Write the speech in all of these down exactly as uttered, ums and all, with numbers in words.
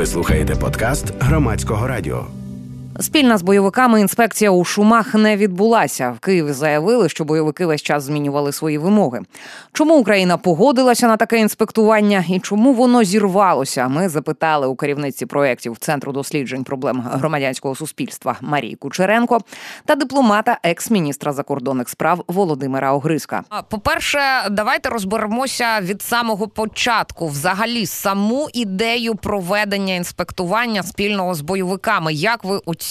Ви слухаєте подкаст Громадського радіо. Спільна з бойовиками інспекція у Шумах не відбулася. В Києві заявили, що бойовики весь час змінювали свої вимоги. Чому Україна погодилася на таке інспектування і чому воно зірвалося? Ми запитали у керівниці проєктів Центру досліджень проблем громадянського суспільства Марії Кучеренко та дипломата екс-міністра закордонних справ Володимира Огризка. По-перше, давайте розберемося від самого початку. Взагалі, саму ідею проведення інспектування спільного з бойовиками. Як ви оцінюєте?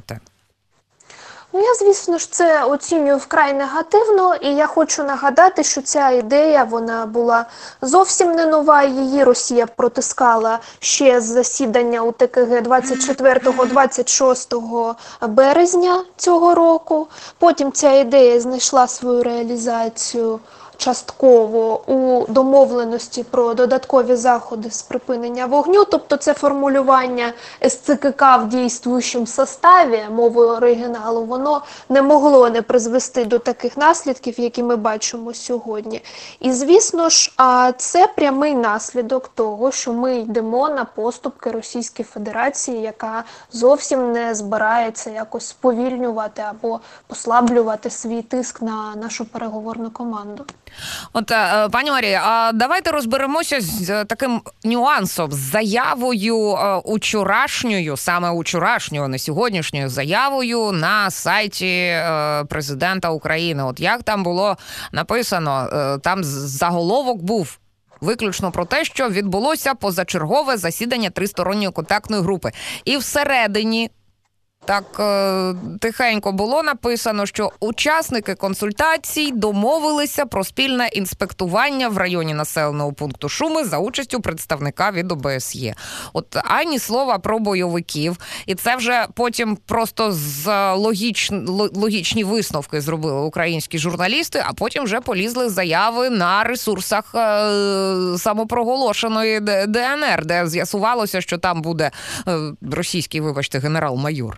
Ну, я, звісно ж, це оцінюю вкрай негативно, і я хочу нагадати, що ця ідея, вона була зовсім не нова, її Росія протискала ще з засідання у Т К Г двадцять четвертого - двадцять шостого березня цього року. Потім ця ідея знайшла свою реалізацію частково у домовленості про додаткові заходи з припинення вогню, тобто це формулювання С Ц К К в дійствуючому составі, мовою оригіналу, воно не могло не призвести до таких наслідків, які ми бачимо сьогодні. І, звісно ж, це прямий наслідок того, що ми йдемо на поступки Російської Федерації, яка зовсім не збирається якось сповільнювати або послаблювати свій тиск на нашу переговорну команду. От, пані Марія, а давайте розберемося з таким нюансом, з заявою учорашньою, саме учорашньою, не сьогоднішньою заявою на сайті президента України. От як там було написано, там заголовок був виключно про те, що відбулося позачергове засідання тристоронньої контактної групи. І всередині так тихенько було написано, що учасники консультацій домовилися про спільне інспектування в районі населеного пункту Шуми за участю представника від О Б С Є. От ані слова про бойовиків. І це вже потім просто з логіч... логічні висновки зробили українські журналісти, а потім вже полізли заяви на ресурсах самопроголошеної Д Н Р, де з'ясувалося, що там буде російський, вибачте, генерал-майор.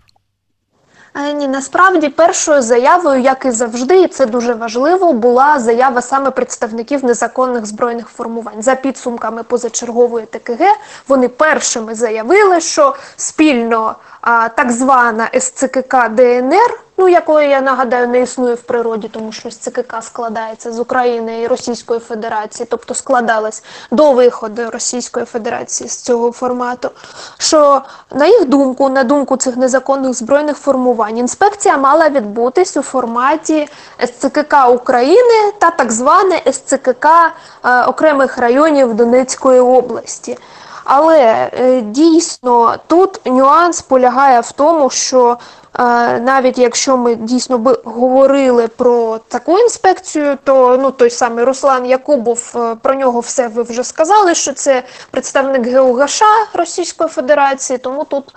Ні, насправді першою заявою, як і завжди, і це дуже важливо, була заява саме представників незаконних збройних формувань. За підсумками позачергової Т К Г вони першими заявили, що спільно а, так звана С Ц К К Д Н Р, ну, якої, я нагадаю, не існує в природі, тому що С Ц К К складається з України і Російської Федерації, тобто складалась до виходу Російської Федерації з цього формату, що, на їх думку, на думку цих незаконних збройних формувань, інспекція мала відбутись у форматі С Ц К К України та так зване С Ц К К е, окремих районів Донецької області. Але е, дійсно тут нюанс полягає в тому, що навіть якщо ми дійсно би говорили про таку інспекцію, то ну, той самий Руслан Якубов, про нього все ви вже сказали, що це представник Ге У Ге Ш А Російської Федерації, тому тут,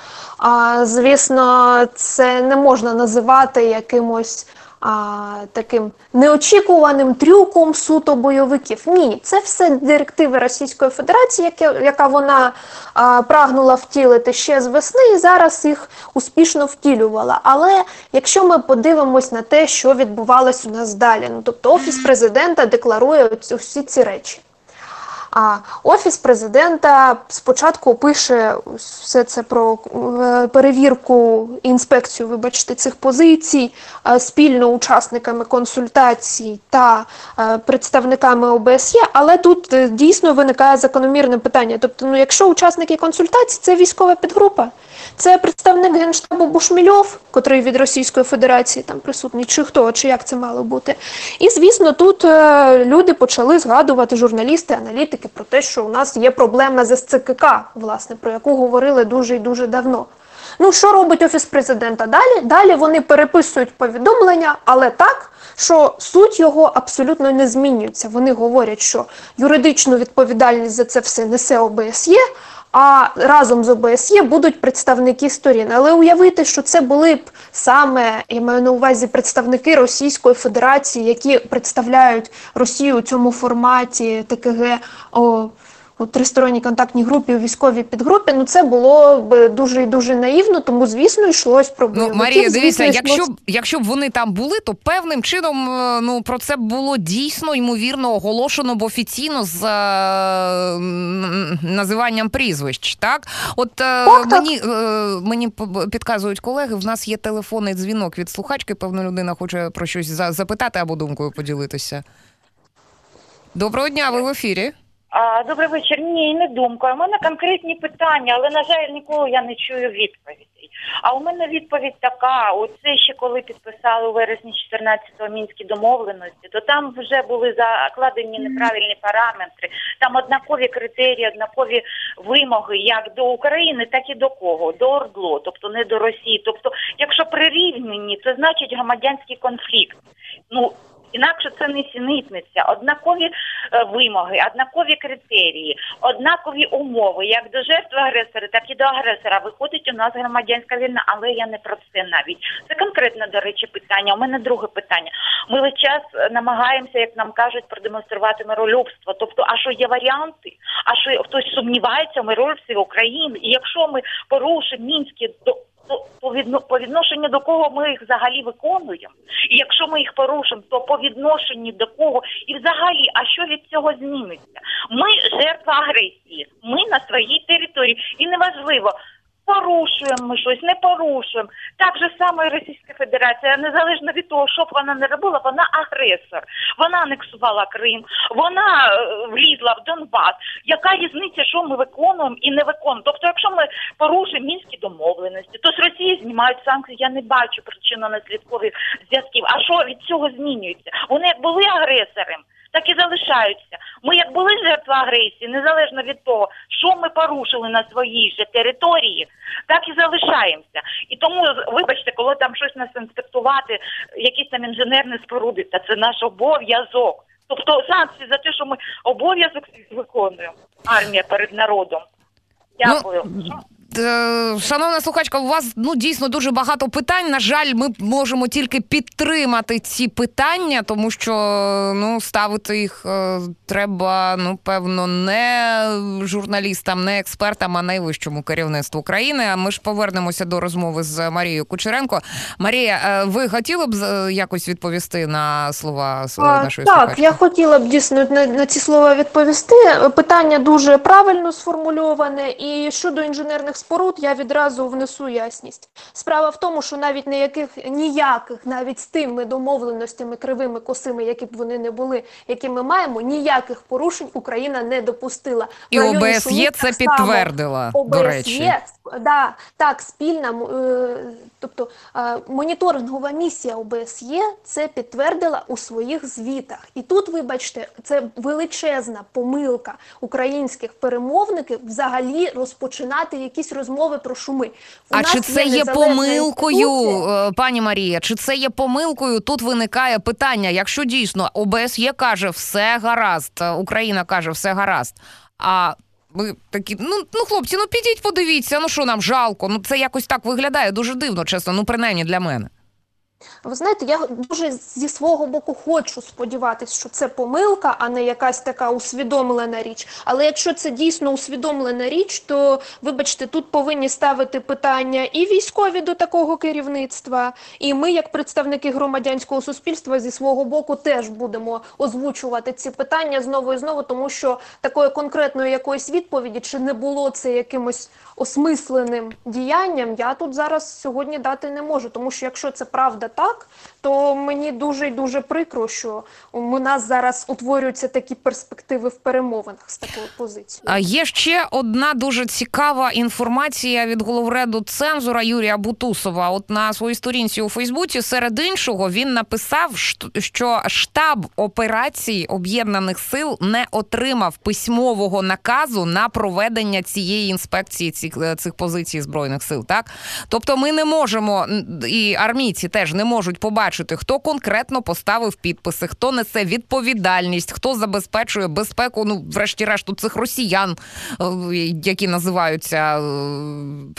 звісно, це не можна називати якимось А, таким неочікуваним трюком суто бойовиків. Ні, це все директиви Російської Федерації, яка, яка вона а, прагнула втілити ще з весни і зараз їх успішно втілювала. Але якщо ми подивимось на те, що відбувалось у нас далі, ну, тобто Офіс Президента декларує усі ці речі. А Офіс Президента спочатку пише все це про перевірку, інспекцію, вибачте, цих позицій спільно учасниками консультацій та представниками О Б С Є, але тут дійсно виникає закономірне питання. Тобто, ну, якщо учасники консультацій – це військова підгрупа, це представник Генштабу Бушмільов, котрий від Російської Федерації там присутній, чи хто, чи як це мало бути. І, звісно, тут е, люди почали згадувати, журналісти, аналітики, про те, що у нас є проблема з С Ц К К, власне, про яку говорили дуже і дуже давно. Ну, що робить Офіс Президента далі? Далі вони переписують повідомлення, але так, що суть його абсолютно не змінюється. Вони говорять, що юридичну відповідальність за це все несе О Б С Є, а разом з О Б С Є будуть представники сторін. Але уявити, що це були б саме, я маю на увазі, представники Російської Федерації, які представляють Росію у цьому форматі Т К Г о, у тристоронній контактній групі, у військовій підгрупі, ну це було б дуже і дуже наївно, тому, звісно, йшлось про бойовиків. Ну, Марія, дивіться, звісно, якщо йшлось... б, якщо б вони там були, то певним чином, ну, про це було дійсно, ймовірно, оголошено б офіційно з е, називанням прізвищ, так? От е, так, мені, так. е, мені підказують колеги, в нас є телефонний дзвінок від слухачки, певно, людина хоче про щось запитати або думкою поділитися. Доброго дня, ви в ефірі. А, добрий вечір. Ні, не думка. У мене конкретні питання, але, на жаль, ніколи я не чую відповідей. А у мене відповідь така, оце ще коли підписали у вересні чотирнадцятого Мінські домовленості, то там вже були закладені неправильні параметри, там однакові критерії, однакові вимоги як до України, так і до кого? До ОРДЛО, тобто не до Росії. Тобто, якщо прирівняні, це значить громадянський конфлікт. Ну, інакше це не сінитниця. Однакові е, вимоги, однакові критерії, однакові умови, як до жертви агресора, так і до агресора. Виходить у нас громадянська війна, але я не про це навіть. Це конкретно, до речі, питання. У мене друге питання. Ми весь час намагаємося, як нам кажуть, продемонструвати миролюбство. Тобто, а що є варіанти? А що хтось сумнівається в миролюбстві України? І якщо ми порушимо мінські до по, відно, по відношенню до кого ми їх взагалі виконуємо, і якщо ми їх порушимо, то по відношенню до кого, і взагалі, а що від цього зміниться? Ми жертва агресії, ми на своїй території, і неважливо, порушуємо ми щось, не порушуємо. Так же саме і Російська Федерація, незалежно від того, що б вона не робила, вона агресор. Вона анексувала Крим, вона е, влізла в Донбас. Яка різниця, що ми виконуємо і не виконуємо? Тобто, якщо ми порушуємо Мінські домовленості, то з Росії знімають санкції, я не бачу причинно-наслідкових зв'язків. А що від цього змінюється? Вони як були агресором, так і залишаються. Ми як були жертва агресії, незалежно від того, що ми порушили на своїй же території, так і залишаємося. І тому, вибачте, коли там щось нас інспектувати, якісь там інженерні споруди, та це наш обов'язок. Тобто санкції за те, що ми обов'язок виконуємо, армія перед народом. Дякую. Ну... Шановна слухачка, у вас ну дійсно дуже багато питань. На жаль, ми можемо тільки підтримати ці питання, тому що ну ставити їх е, треба, ну певно, не журналістам, не експертам, а найвищому керівництву країни. А ми ж повернемося до розмови з Марією Кучеренко. Марія, е, ви хотіли б якось відповісти на слова а, нашої так, слухачки? Так, я хотіла б дійсно на, на ці слова відповісти. Питання дуже правильно сформульоване, і щодо інженерних споруд я відразу внесу ясність. Справа в тому, що навіть ніяких, ніяких, навіть з тими домовленостями кривими, косими, які б вони не були, які ми маємо, ніяких порушень Україна не допустила. І О Б С Є це підтвердила, до речі. Да, так, спільна, е, тобто е, моніторингова місія О Б С Є це підтвердила у своїх звітах. І тут, вибачте, це величезна помилка українських перемовників взагалі розпочинати якісь розмови про шуми. У а нас чи це є, є помилкою, інституція. пані Марія, чи це є помилкою? Тут виникає питання, якщо дійсно О Б С Є каже все гаразд, Україна каже все гаразд, а ми такі, ну, ну хлопці, ну підіть подивіться, ну що нам жалко, ну це якось так виглядає дуже дивно, чесно, ну принаймні для мене. Ви знаєте, я дуже зі свого боку хочу сподіватися, що це помилка, а не якась така усвідомлена річ. Але якщо це дійсно усвідомлена річ, то, вибачте, тут повинні ставити питання і військові до такого керівництва, і ми, як представники громадянського суспільства, зі свого боку теж будемо озвучувати ці питання знову і знову, тому що такої конкретної якоїсь відповіді, чи не було це якимось осмисленим діянням, я тут зараз сьогодні дати не можу, тому що якщо це правда так, то мені дуже і дуже прикро, що у нас зараз утворюються такі перспективи в перемовинах з такою позицією. Є ще одна дуже цікава інформація від головреду цензура Юрія Бутусова. От на своїй сторінці у Фейсбуці, серед іншого, він написав, що штаб операції Об'єднаних сил не отримав письмового наказу на проведення цієї інспекції цих, цих позицій Збройних сил. Так? Тобто ми не можемо, і армійці теж не можуть побачити, хто конкретно поставив підписи, хто несе відповідальність, хто забезпечує безпеку, ну, врешті-решту, цих росіян, які називаються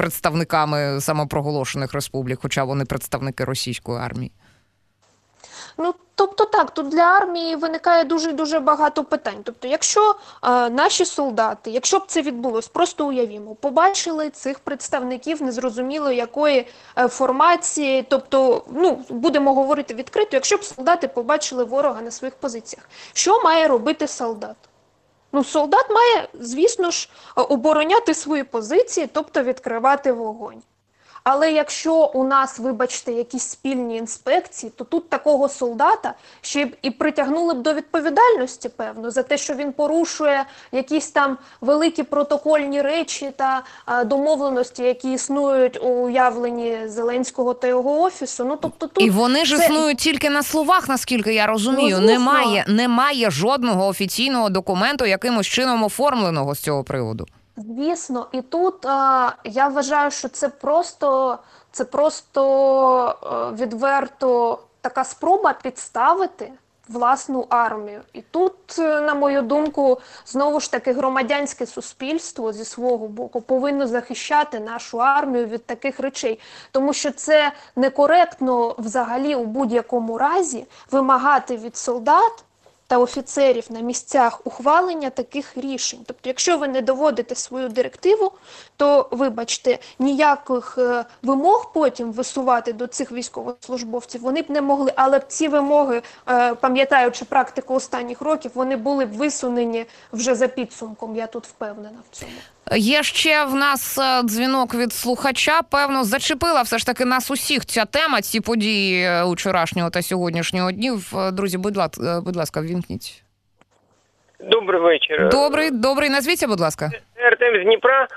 представниками самопроголошених республік, хоча вони представники російської армії. Ну, тобто так, тут для армії виникає дуже-дуже багато питань. Тобто, якщо е, наші солдати, якщо б це відбулось, просто уявімо, побачили цих представників незрозуміло якої е, формації, тобто, ну, будемо говорити відкрито, якщо б солдати побачили ворога на своїх позиціях, що має робити солдат? Ну, солдат має, звісно ж, обороняти свої позиції, тобто відкривати вогонь. Але якщо у нас, вибачте, якісь спільні інспекції, то тут такого солдата ще б і притягнули б до відповідальності, певно, за те, що він порушує якісь там великі протокольні речі та а, домовленості, які існують у уявленні Зеленського та його офісу. Ну, тобто тут І вони ж це... існують тільки на словах, наскільки я розумію. Ну, немає, немає жодного офіційного документу, якимось чином оформленого з цього приводу. Звісно, і тут а, я вважаю, що це просто, це просто а, відверто така спроба підставити власну армію. І тут, на мою думку, знову ж таки громадянське суспільство зі свого боку повинно захищати нашу армію від таких речей. Тому що це некоректно взагалі у будь-якому разі вимагати від солдат та офіцерів на місцях ухвалення таких рішень. Тобто, якщо ви не доводите свою директиву, то, вибачте, ніяких е, вимог потім висувати до цих військовослужбовців вони б не могли, але б ці вимоги, е, пам'ятаючи практику останніх років, вони були б висунені вже за підсумком, я тут впевнена в цьому. Є ще в нас дзвінок від слухача. Певно, зачепила все ж таки нас усіх ця тема, ці події вчорашнього та сьогоднішнього днів. Друзі, будь ласка, будь ласка, ввімкніть. Добрий вечір. Добрий, добрий. Назвіться, будь ласка. Артем з Дніпра.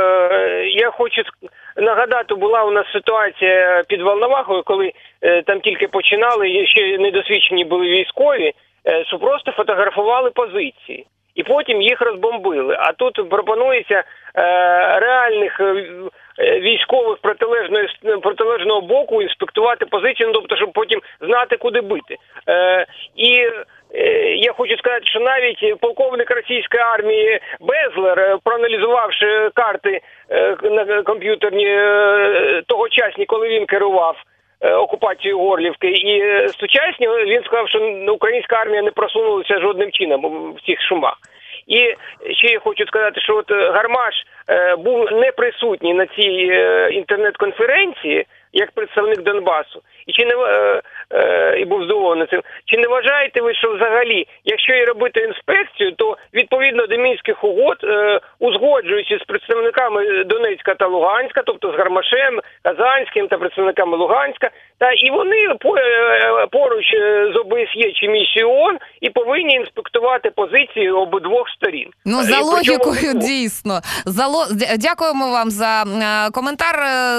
Я хочу нагадати, була у нас ситуація під Волновахою, коли там тільки починали, ще недосвідчені були військові, що просто фотографували позиції. І потім їх розбомбили. А тут пропонується е, реальних е, військових протилежної, протилежного боку інспектувати позицію, ну, тобто, щоб потім знати, куди бити. Е, і е, я хочу сказати, що навіть полковник російської армії Безлер, проаналізувавши карти е, на комп'ютерні е, тогочасні, коли він керував окупацію Горлівки, і сучасні, він сказав, що українська армія не просунулася жодним чином в цих шумах. І ще я хочу сказати, що от Гармаш е, був не присутній на цій е, інтернет-конференції, як представник Донбасу, і чи не е, е, і був здивований цим. Чи не вважаєте ви, що взагалі, якщо і робити інспекцію, то відповідно до Мінських угод, е, узгоджуючи з представниками Донецька та Луганська, тобто з Гармашем, Казанським та представниками Луганська, та і вони поруч з ОБСЄ чи місією ООН і повинні інспектувати позиції обидвох сторін. Ну, за логікою, дійсно. За ло... Дякуємо вам за е, коментар.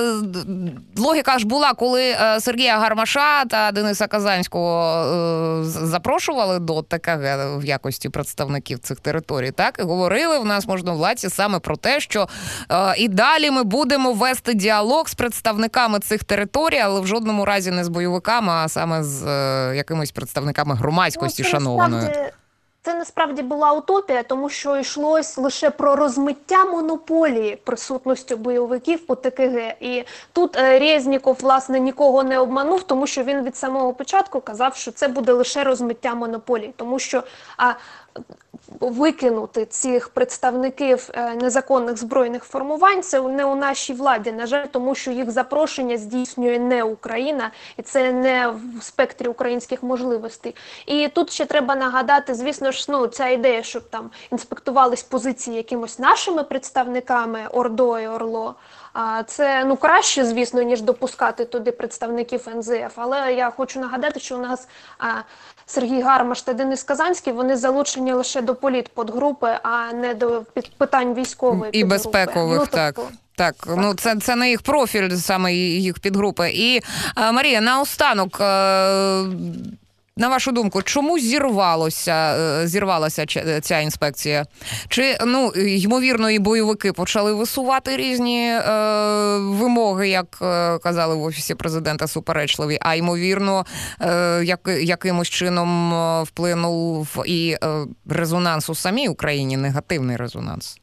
Логіка ж була, коли е, Сергія Гармаша та Дениса Казанського е, запрошували до ТКГ в якості представників цих територій, так? І говорили в нас можновладці саме про те, що е, і далі ми будемо вести діалог з представниками цих територій, але в жодному разі не з бойовиками, а саме з е, якимись представниками громадськості, ну, шанованої. Насправді, це насправді була утопія, тому що йшлось лише про розмиття монополії присутності бойовиків у ТКГ. І тут е, Резніков, власне, нікого не обманув, тому що він від самого початку казав, що це буде лише розмиття монополії, тому що а, викинути цих представників незаконних збройних формувань – це не у нашій владі, на жаль, тому що їх запрошення здійснює не Україна, і це не в спектрі українських можливостей. І тут ще треба нагадати, звісно ж, ну, ця ідея, щоб там інспектувались позиції якимось нашими представниками, ОРДО і ОРЛО, це, ну, краще, звісно, ніж допускати туди представників ен зе еф. Але я хочу нагадати, що у нас а, Сергій Гармаш та Денис Казанський, вони залучені лише до політподгрупи, а не до питань військової і безпекових, ну, так. Тобто... Так, так, ну це, це не їх профіль, саме їх підгрупи. І, а, Марія, наостанок, а, на вашу думку, чому зірвалося, зірвалася ця інспекція? Чи, ну, ймовірно, і бойовики почали висувати різні е, вимоги, як е, казали в Офісі Президента, суперечливі, а ймовірно, е, як, якимось чином вплинув і е, резонанс у самій Україні, негативний резонанс?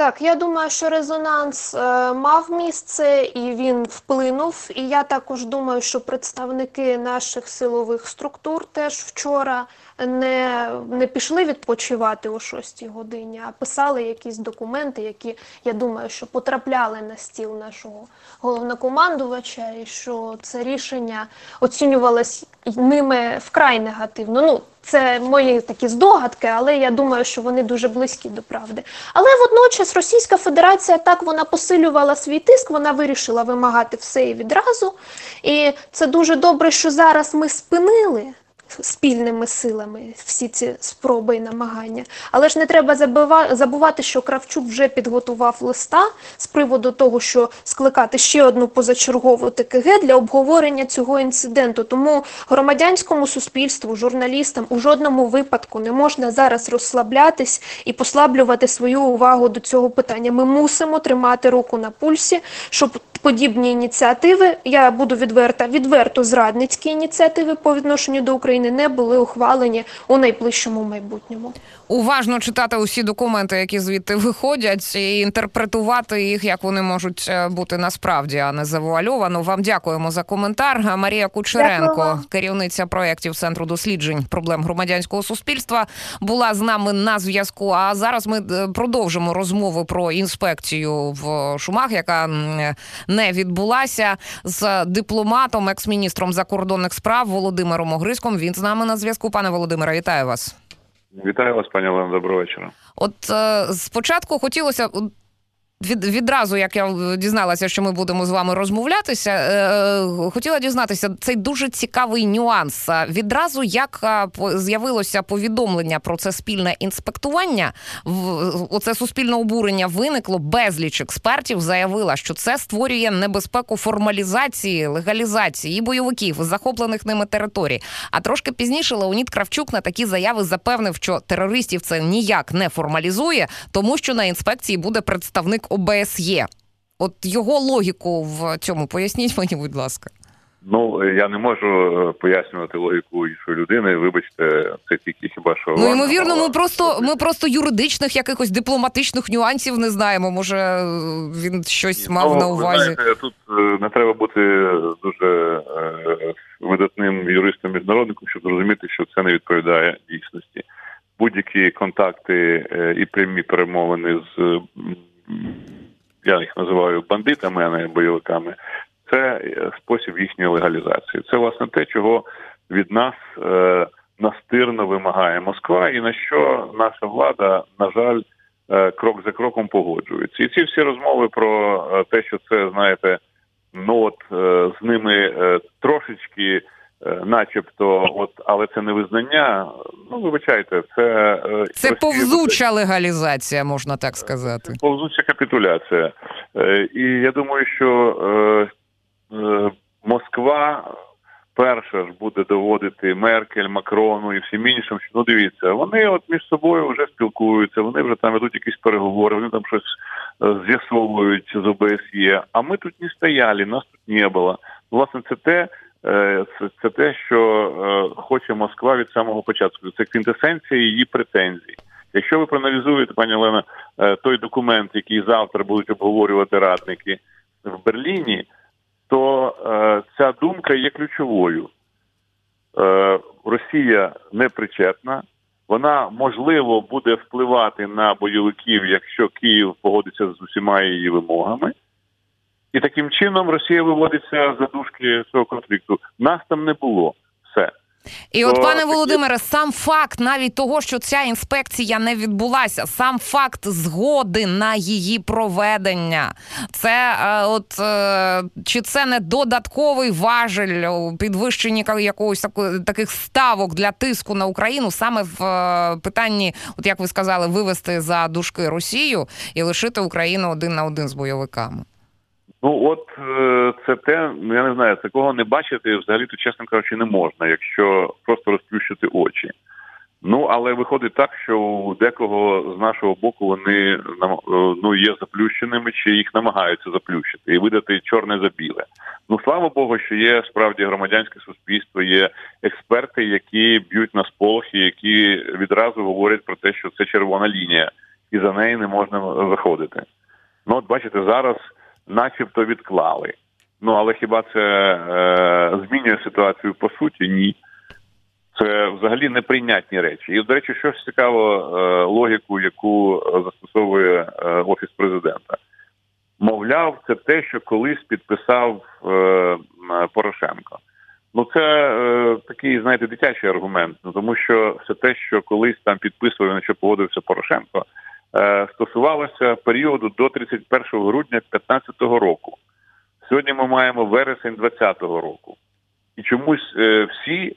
Так, я думаю, що резонанс е, мав місце і він вплинув. І я також думаю, що представники наших силових структур теж вчора не, не пішли відпочивати о шостій годині, а писали якісь документи, які, я думаю, що потрапляли на стіл нашого головнокомандувача, і що це рішення оцінювалось ними вкрай негативно. Ну, це мої такі здогадки, але я думаю, що вони дуже близькі до правди. Але водночас Російська Федерація, так, вона посилювала свій тиск, вона вирішила вимагати все і відразу. І це дуже добре, що зараз ми спинили спільними силами всі ці спроби і намагання. Але ж не треба забувати, що Кравчук вже підготував листа з приводу того, що скликати ще одну позачергову ТКГ для обговорення цього інциденту. Тому громадянському суспільству, журналістам у жодному випадку не можна зараз розслаблятись і послаблювати свою увагу до цього питання. Ми мусимо тримати руку на пульсі, щоб подібні ініціативи, я буду відверта, відверто зрадницькі ініціативи по відношенню до України не були ухвалені у найближчому майбутньому. Уважно читати усі документи, які звідти виходять, і інтерпретувати їх, як вони можуть бути насправді, а не завуальовано. Вам дякуємо за коментар. Марія Кучеренко, керівниця проєктів Центру досліджень проблем громадянського суспільства, була з нами на зв'язку. А зараз ми продовжимо розмову про інспекцію в Шумах, яка не відбулася, з дипломатом, екс-міністром закордонних справ Володимиром Огризьком. Він з нами на зв'язку. Пане Володимире, вітаю вас. Вітаю вас, пані Олено, доброго вечора. От е, спочатку хотілося, від, відразу, як я дізналася, що ми будемо з вами розмовлятися, е, хотіла дізнатися, цей дуже цікавий нюанс. Відразу, як е, з'явилося повідомлення про це спільне інспектування, в, оце суспільне обурення виникло, безліч експертів заявила, що це створює небезпеку формалізації, легалізації і бойовиків, захоплених ними територій. А трошки пізніше Леонід Кравчук на такі заяви запевнив, що терористів це ніяк не формалізує, тому що на інспекції буде представник О Б С Є. От його логіку в цьому поясніть мені, будь ласка. Ну, я не можу пояснювати логіку іншої людини, вибачте, це тільки хіба що... Ну, ймовірно, ми просто, ми просто юридичних, якихось дипломатичних нюансів не знаємо. Може, він щось мав ну, на увазі. Знаєте, тут не треба бути дуже е, видатним юристом-міжнародником, щоб зрозуміти, що це не відповідає дійсності. Будь-які контакти е, і прямі перемовини з... я їх називаю бандитами, а не бойовиками, це спосіб їхньої легалізації. Це, власне, те, чого від нас е, настирно вимагає Москва, і на що наша влада, на жаль, е, крок за кроком погоджується. І ці всі розмови про е, те, що це, знаєте, ну от е, з ними е, трошечки начебто, от, але це не визнання, ну, вибачайте, це... Е, це Росія, повзуча легалізація, можна так сказати. Це повзуча капітуляція. Е, і я думаю, що е, е, Москва перша ж буде доводити Меркель, Макрону і всім іншим, що, ну, дивіться, вони от між собою вже спілкуються, вони вже там ведуть якісь переговори, вони там щось е, з'ясовують з О Б С Є, а ми тут не стояли, нас тут не було. Власне, це те, Це, це те, що е, хоче Москва від самого початку. Це квінтесенція її претензій. Якщо ви проаналізуєте, пані Олена, е, той документ, який завтра будуть обговорювати радники в Берліні, то е, ця думка є ключовою. Е, Росія не причетна, вона, можливо, буде впливати на бойовиків, якщо Київ погодиться з усіма її вимогами. І таким чином Росія виводиться за дужки цього конфлікту. Нас там не було. Все. І То... от, пане Володимире, сам факт навіть того, що ця інспекція не відбулася, сам факт згоди на її проведення, це от чи це не додатковий важель у підвищенні якогось таких ставок для тиску на Україну саме в питанні, от як ви сказали, вивести за дужки Росію і лишити Україну один на один з бойовиками? Ну, от це те, я не знаю, такого не бачити взагалі-то, чесно кажучи, не можна, якщо просто розплющити очі. Ну, але виходить так, що у декого з нашого боку вони, ну, є заплющеними, чи їх намагаються заплющити і видати чорне за біле. Ну, слава Богу, що є справді громадянське суспільство, є експерти, які б'ють на сполох і які відразу говорять про те, що це червона лінія. і за неї не можна виходити. Ну, от бачите, зараз начебто відклали. Ну, але хіба це е, змінює ситуацію по суті? Ні. Це взагалі неприйнятні речі. І, до речі, щось цікаво, е, логіку, яку застосовує е, Офіс президента. Мовляв, це те, що колись підписав е, Порошенко. Ну, це е, такий, знаєте, дитячий аргумент. Ну, тому що все те, що колись там підписував, на що погодився Порошенко, е, стосувалося періоду до тридцять першого грудня п'ятнадцятого року. Сьогодні ми маємо вересень двадцятого року. І чомусь е, всі,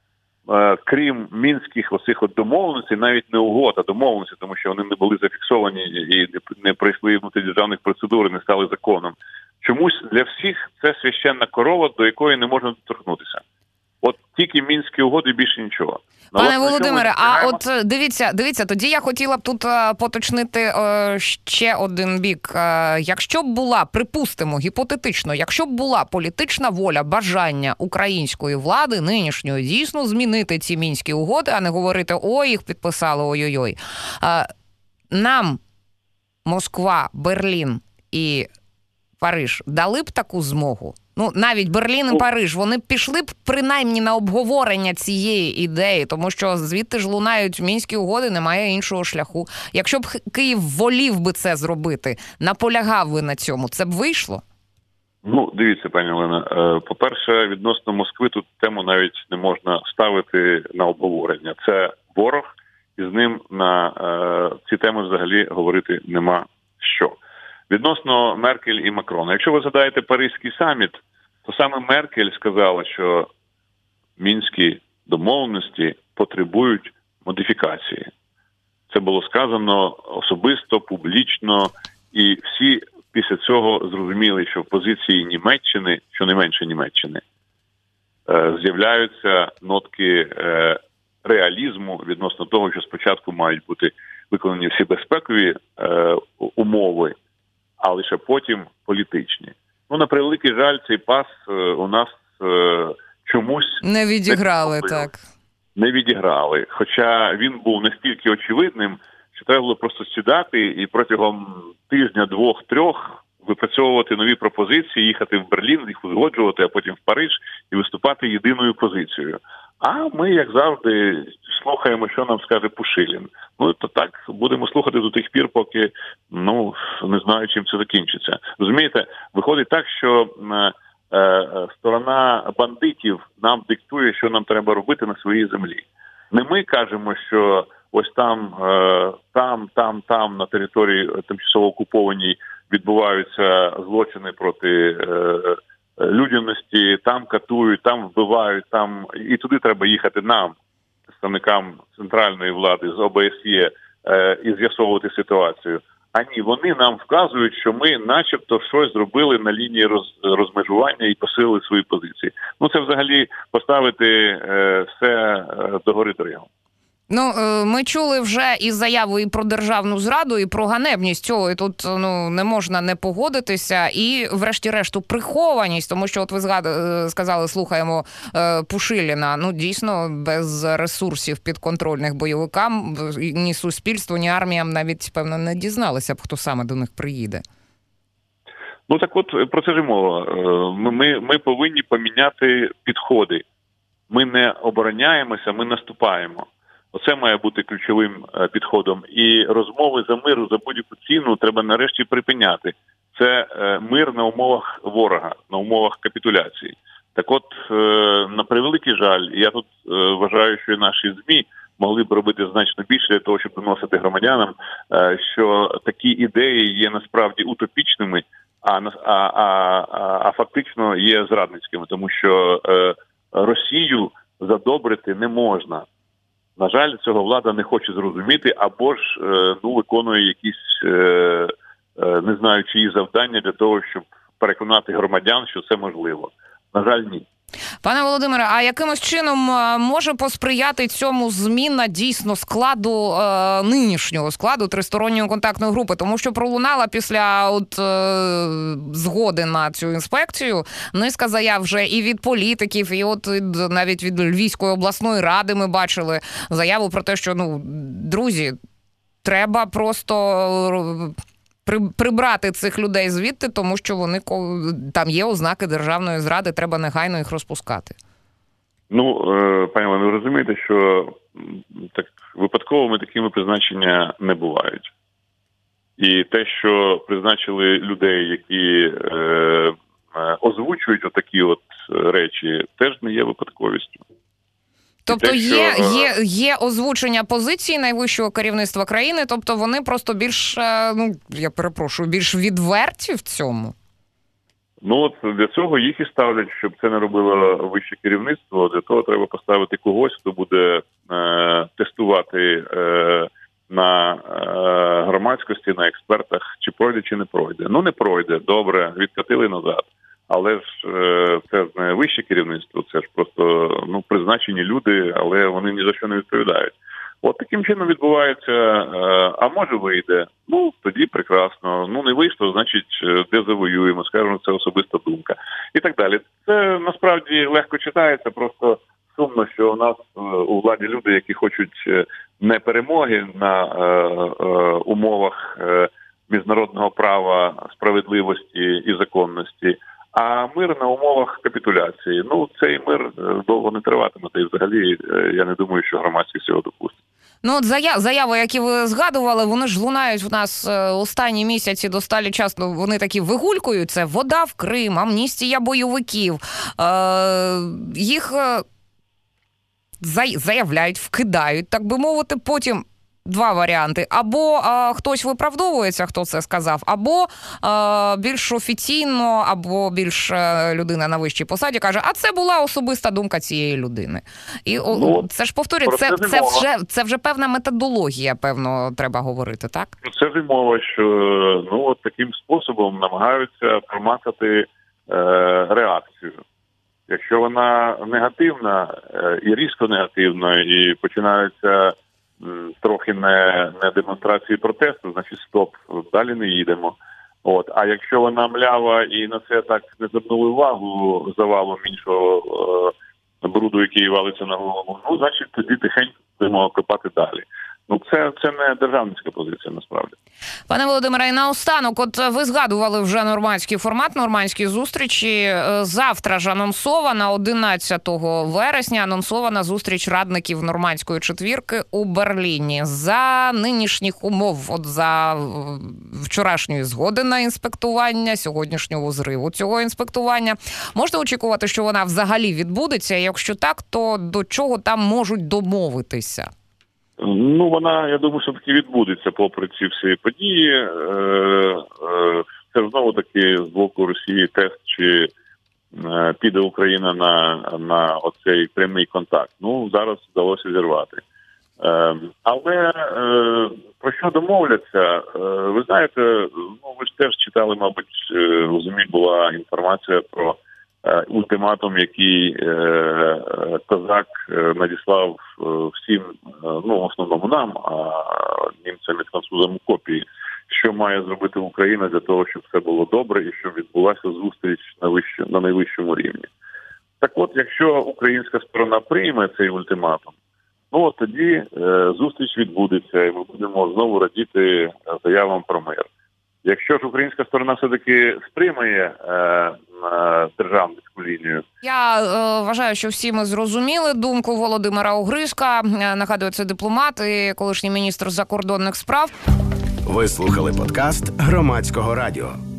е, крім мінських оцих от домовленостей, навіть не угод, а домовленостей, тому що вони не були зафіксовані і не пройшли внутрідержавних процедур, і не стали законом. Чомусь для всіх це священна корова, до якої не можна доторкнутися. От тільки Мінські угоди, більше нічого. Пане Володимире, а от дивіться, дивіться, тоді я хотіла б тут а, поточнити а, ще один бік. А, якщо б була, припустимо, гіпотетично, якщо б була політична воля, бажання української влади нинішньої дійсно змінити ці Мінські угоди, а не говорити, ой, їх підписали, ой-ой-ой. А, нам Москва, Берлін і Париж дали б таку змогу? Ну, навіть Берлін і Париж, вони б пішли б принаймні на обговорення цієї ідеї, тому що звідти ж лунають Мінські угоди, немає іншого шляху. Якщо б Київ волів би це зробити, наполягав би на цьому, це б вийшло? Ну, дивіться, пані Олена, по-перше, відносно Москви тут тему навіть не можна ставити на обговорення. Це ворог, і з ним на е, ці теми взагалі говорити нема що. Відносно Меркель і Макрона. Якщо ви згадаєте Паризький саміт, то саме Меркель сказала, що мінські домовленості потребують модифікації. Це було сказано особисто, публічно, і всі після цього зрозуміли, що в позиції Німеччини, що не менше Німеччини, з'являються нотки реалізму відносно того, що спочатку мають бути виконані всі безпекові умови, а лише потім політичні. Ну, на превеликий жаль, цей пас е, у нас е, чомусь... Не відіграли, не так. Не відіграли. Хоча він був настільки очевидним, що треба було просто сідати і протягом тижня, двох, трьох випрацьовувати нові пропозиції, їхати в Берлін, їх узгоджувати, а потім в Париж і виступати єдиною позицією. А ми, як завжди, слухаємо, що нам скаже Пушилін. Ну, то так, будемо слухати до тих пір, поки, ну, не знаю, чим це закінчиться. Розумієте, виходить так, що е, е, сторона бандитів нам диктує, що нам треба робити на своїй землі. Не ми кажемо, що ось там, е, там, там, там, на території тимчасово окупованій відбуваються злочини проти е, людяності, там катують, там вбивають, там і туди треба їхати нам, представникам центральної влади з О Б С Є, е, і з'ясовувати ситуацію. А ні, вони нам вказують, що ми начебто щось зробили на лінії роз, розмежування і посилили свої позиції. Ну це взагалі поставити е, все е, догори дригом. Ну, ми чули вже і заяву і про державну зраду, і про ганебність цього, і тут ну, не можна не погодитися, і врешті-решту прихованість, тому що от ви згад... сказали, слухаємо е, Пушиліна, ну дійсно без ресурсів підконтрольних бойовикам ні суспільству, ні арміям навіть, певно, не дізналися б, хто саме до них приїде. Ну так от, про це ж мова. Ми, ми повинні поміняти підходи. Ми не обороняємося, ми наступаємо. Оце має бути ключовим підходом. І розмови за мир за будь-яку ціну треба нарешті припиняти. Це мир на умовах ворога, на умовах капітуляції. Так от, на превеликий жаль, я тут вважаю, що і наші ЗМІ могли б робити значно більше для того, щоб доносити громадянам, що такі ідеї є насправді утопічними, а, а, а, а фактично є зрадницькими, тому що Росію задобрити не можна. На жаль, цього влада не хоче зрозуміти, або ж ну, виконує якісь, не знаю, чиї завдання для того, щоб переконати громадян, що це можливо. На жаль, ні. Пане Володимире, а якимось чином може посприяти цьому зміна дійсно складу, е, нинішнього складу тристоронньої контактної групи? Тому що пролунала після от, е, згоди на цю інспекцію низка заяв вже і від політиків, і от від, навіть від Львівської обласної ради ми бачили заяву про те, що, ну, друзі, треба просто прибрати цих людей звідти, тому що вони там є ознаки державної зради, треба негайно їх розпускати. Ну, пані Олено, ви розумієте, що так випадковими такими призначення не бувають. І те, що призначили людей, які е, е, озвучують отакі от речі, теж не є випадковістю. Тобто те, є, що... є, є озвучення позиції найвищого керівництва країни, тобто вони просто більш, ну, я перепрошую, більш відверті в цьому? Ну, от для цього їх і ставлять, щоб це не робило вище керівництво. Для того треба поставити когось, хто буде е, тестувати е, на е, громадськості, на експертах, чи пройде, чи не пройде. Ну, не пройде, добре, відкатили назад. Але ж е, це ж не вище керівництво, це ж просто ну, призначені люди, але вони ні за що не відповідають. От таким чином відбувається, е, а може вийде, ну тоді прекрасно, ну не вийшло, значить де завоюємо, скажемо, це особиста думка і так далі. Це насправді легко читається, просто сумно, що у нас е, у владі люди, які хочуть не перемоги на е, е, умовах е, міжнародного права, справедливості і законності, а мир на умовах капітуляції. Ну, цей мир довго не триватиме, та й взагалі я не думаю, що громадськість цього допустить. Ну, от заяви, які ви згадували, вони ж лунають в нас останні місяці достатньо часто, вони такі вигулькують, це вода в Крим, амністія бойовиків. Е, їх заявляють, вкидають, так би мовити, потім два варіанти. Або а, хтось виправдовується, хто це сказав, або а, більш офіційно, або більш а, людина на вищій посаді каже, а це була особиста думка цієї людини. І ну, о, це ж повторюю, це, це, вже, це вже певна методологія, певно, треба говорити, так? Це ж і мова, що ну, от таким способом намагаються промацати е, реакцію. Якщо вона негативна е, і різко негативна, і починаються трохи не, не демонстрації протесту, значить стоп, далі не їдемо. От. А якщо вона млява і на це так не звернули увагу завалом іншого е, бруду, який валиться на голову, ну, значить тоді тихенько будемо копати далі. Ну, це, це не державницька позиція, насправді. Пане Володимире, і наостанок, от ви згадували вже нормандський формат, нормандські зустрічі. Завтра ж анонсована, одинадцятого вересня, анонсована зустріч радників нормандської четвірки у Берліні. За нинішніх умов, от за вчорашньої згоди на інспектування, сьогоднішнього зриву цього інспектування, можна очікувати, що вона взагалі відбудеться? Якщо так, то до чого там можуть домовитися? Ну, вона, я думаю, що таки відбудеться попри ці всі події. Е, е, це знову-таки з боку Росії тест, чи е, піде Україна на, на оцей прямий контакт. Ну, зараз вдалося зірвати. Е, але е, про що домовляться? Е, ви знаєте, ну, ви ж теж читали, мабуть, у ЗМІ була інформація про ультиматум, який е, е, Козак надіслав всім, ну, в основному нам, а німцям і французам у копії, що має зробити Україна для того, щоб все було добре і щоб відбулася зустріч на, вище, на найвищому рівні. Так от, якщо українська сторона прийме цей ультиматум, ну, от тоді е, зустріч відбудеться і ми будемо знову радіти заявам про мир. Якщо ж українська сторона все-таки сприймає е, державницьку лінію. Я е, вважаю, що всі ми зрозуміли думку Володимира Огризка. Нагадую, це дипломат і колишній міністр закордонних справ. Ви слухали подкаст Громадського радіо.